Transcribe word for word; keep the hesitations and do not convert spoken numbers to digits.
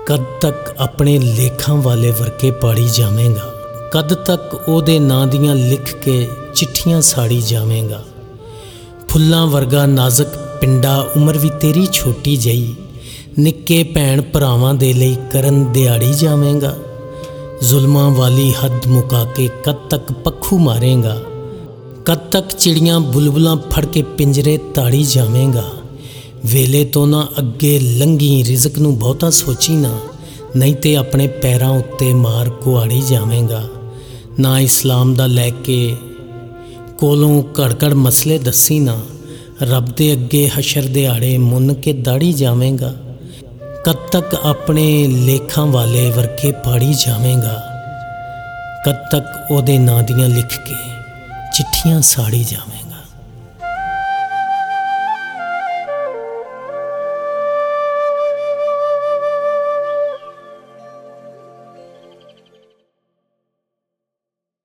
कद तक अपने लेखां वाले वर्के पाड़ी जावेंगा। कद तक ओदे नां दियां लिख के चिट्ठियां साड़ी जावेंगा। फुल्लां वर्गा नाजुक पिंडा उम्र भी तेरी छोटी जही, निक्के भैन भरावां दे लई करन दिहाड़ी जावेंगा। जुल्मां वाली हद मुका के कद तक पक्खू मारेंगा। कद तक चिड़ियां बुलबुलां फड़ के पिंजरे ताड़ी जावेंगा। वेले तो ना अगे लंघी रिजक नूं बहुता सोची ना, नहीं ते अपने पैरां उत्ते मार कुहाड़ी जावेंगा। ना इस्लाम दा लैके कोलों घड़ घड़ मसले दसी ना, रब दे अगे हशर दिहाड़े मुन के दाड़ी जावेंगा। कद तक अपने लेखां वाले वर्के पाड़ी जावेंगा। कद तक ओदे नां दियां लिख के चिट्ठियां साड़ी जावेंगा।